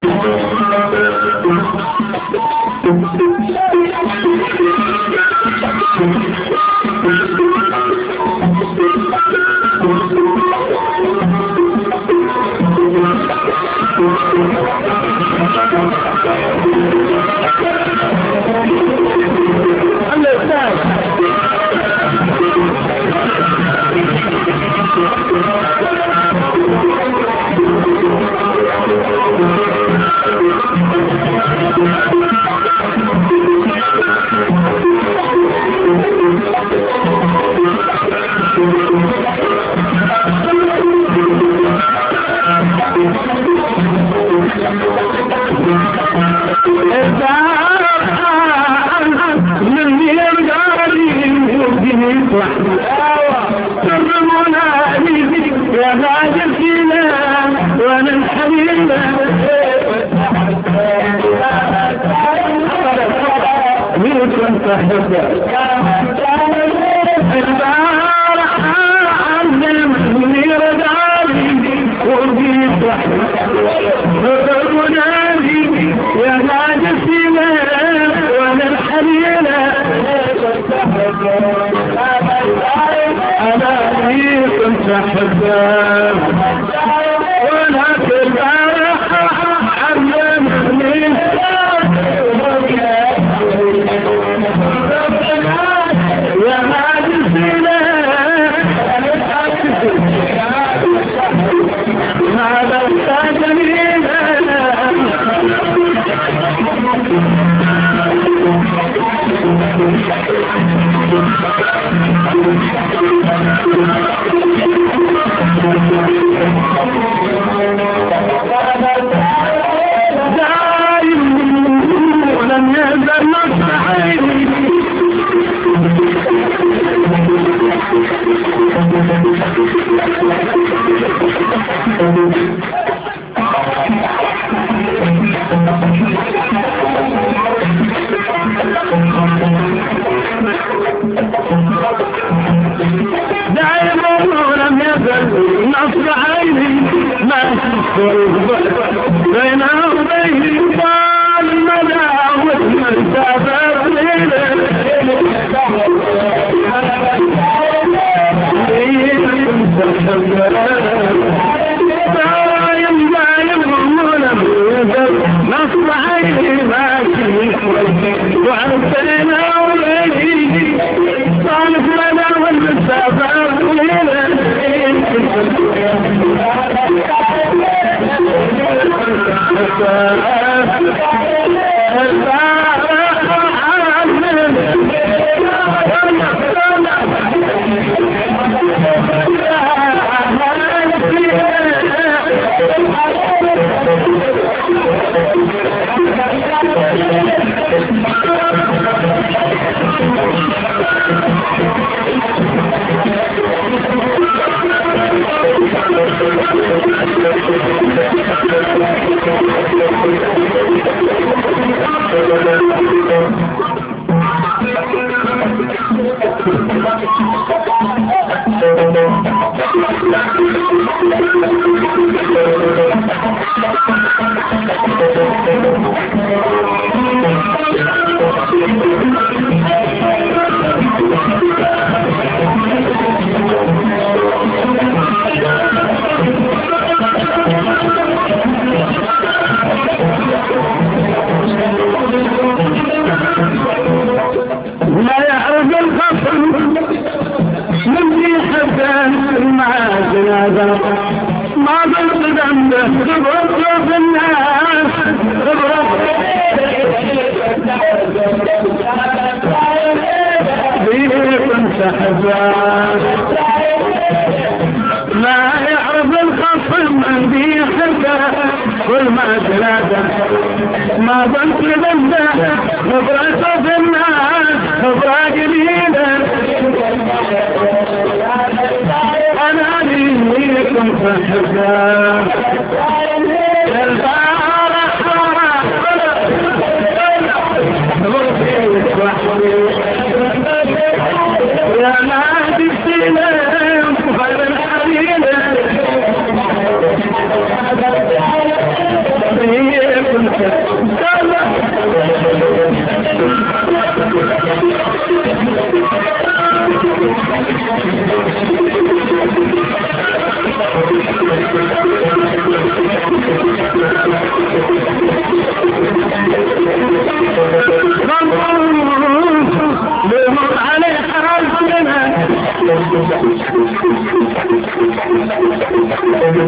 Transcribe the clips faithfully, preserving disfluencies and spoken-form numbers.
Yeah.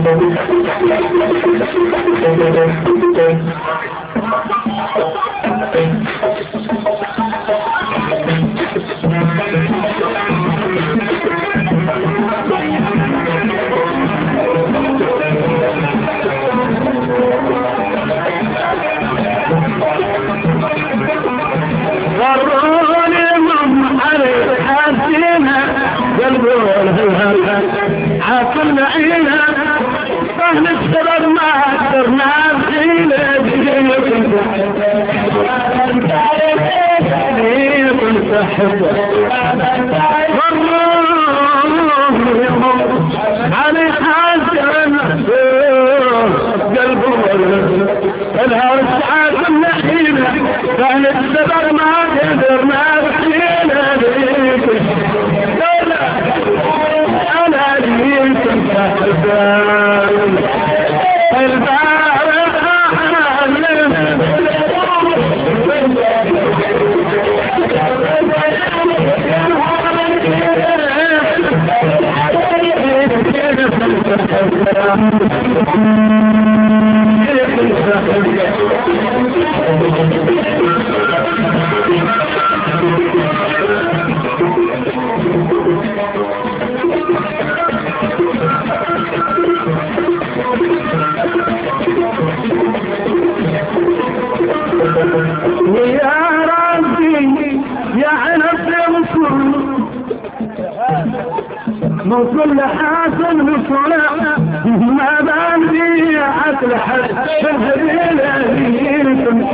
عاصم عينا فهل السبب ما اكثرنا فينا كنت احب علي حاجة قلبه الهوى عاصم عينا فهل السبب ما اكثرنا فينا ويا ربي يا عنب من كل حاسن وصلاح ما بندي عقل حد ليلكم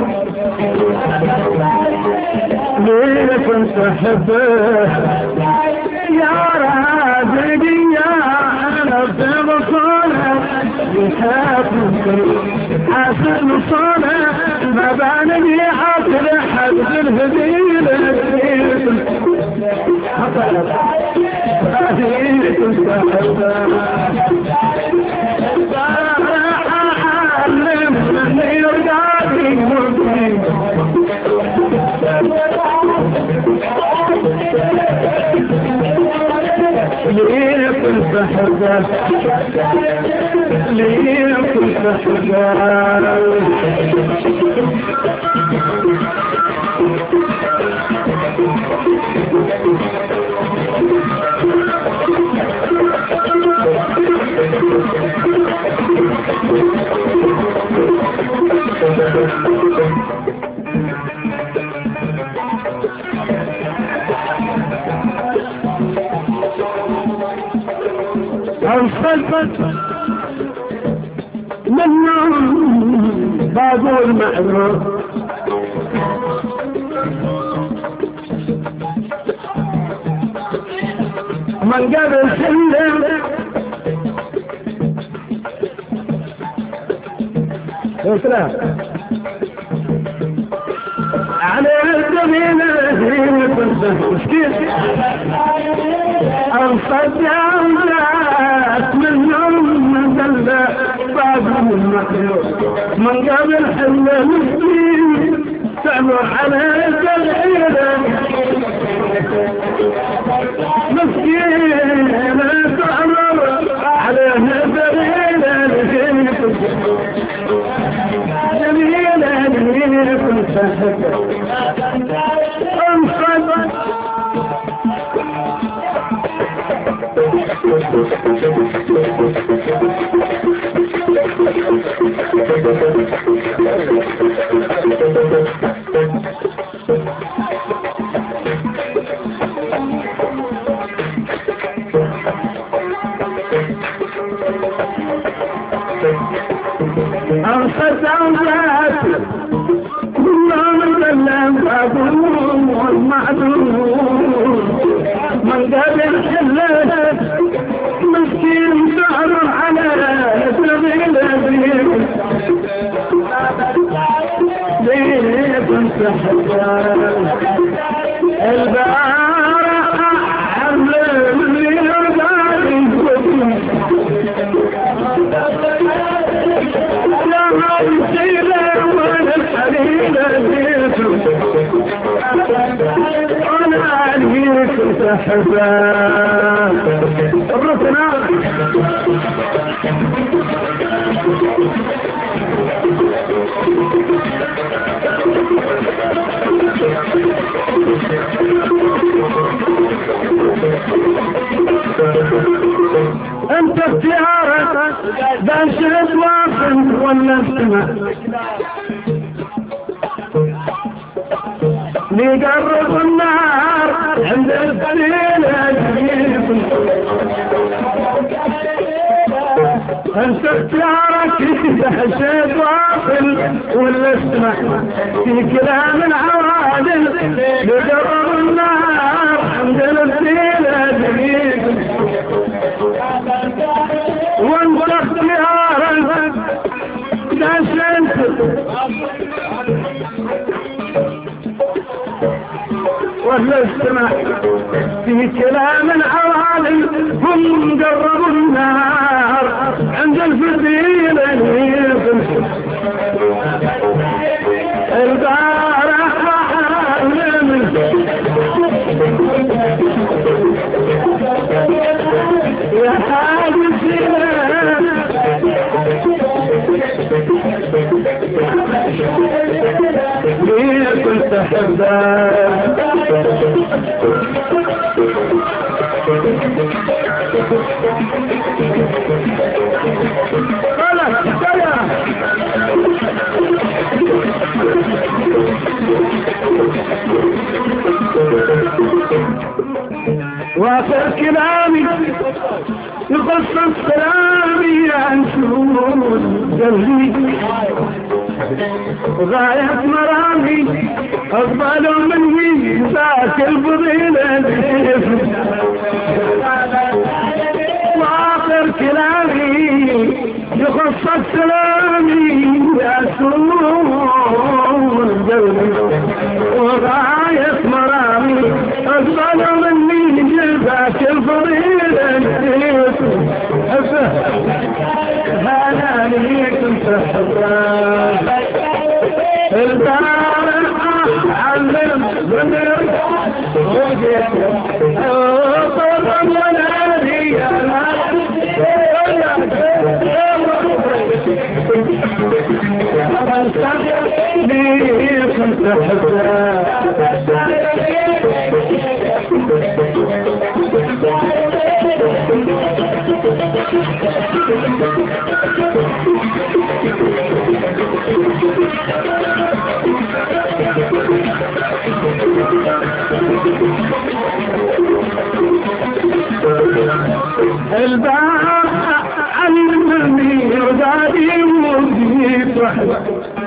ليلكم تحبه يا رازقي يا عنب وصلاح يحبك حاسن وصلاح ما بندي عقل حد الهديلة ليه كنت حجر ليه كنت حجر أوصلت منهم بعض المعروف من قبل سلم وصلا على الدمينة هي كنت مسكين أوصد يا أولاد منهم من قلبه بعضهم المخلوق من قبل حلة مسكين تعمر على الدمينة مسكين تعمر على الدمينة جميلة جميلة كنت أحبك أنصد أنصد أولاد كلهم لله بابهم والمعدوم من قبل حلة مسكين سعر على سبيل أبيهم ليه كنت حجار البارة حمل من يرضاني يا مسيلة وانا الحليلة بيكم انا عليك كنت حجار الرسنا وانت اختيارك باشد واصل ولا استمع ليقرب النار عند القليل الجديد انت اختيارك باشد واصل ولا استمع في كلام العوادل ليقرب النار عند القليل الجديد وانت اختيارك باشد ولا استمع في كلام العوالم هم قربوا النار عند الفضيل البارح عالم يا حادث ليه كنت أحبك خلاص كده واخر كلامي يخص كلامي عن شهود قلبي غاية مرامي أقبل مني ذاك الفضيلة وآخر كلامي يخص كلامي يا سرور قلبي وغاية مرامي أقبل مني ذاك الفضيلة هذا لي كنت حبك البارح علم ونر وجهك طبعا ونادي يا لي كنت البارح علمني ودادي وجهي فرحة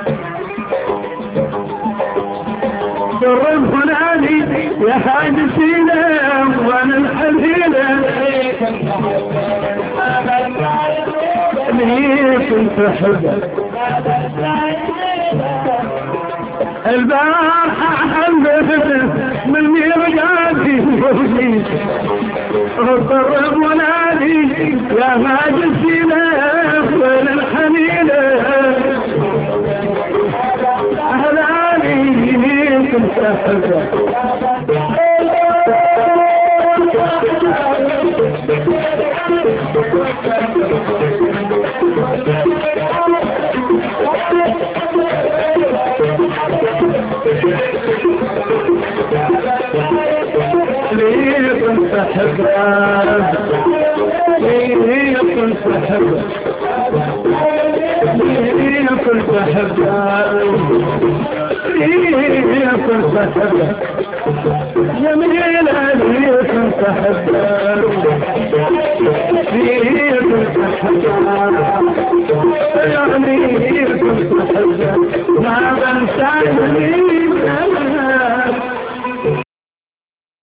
قرب هنالي يا حادثينا وانا الحزينة ليه كنت احبك البارحة حبيت مني رجعتي وجهي قرب ونادي يا حادثينا وانا الحنينة كنت أحبك ليه كنت أحبك ليه كنت أحبك ليه كنت أحبك ليه كنت أحبك جميلة ليه كنت أحبك ليه كنت أحبك يعني ليه كنت أحبك ما بنسى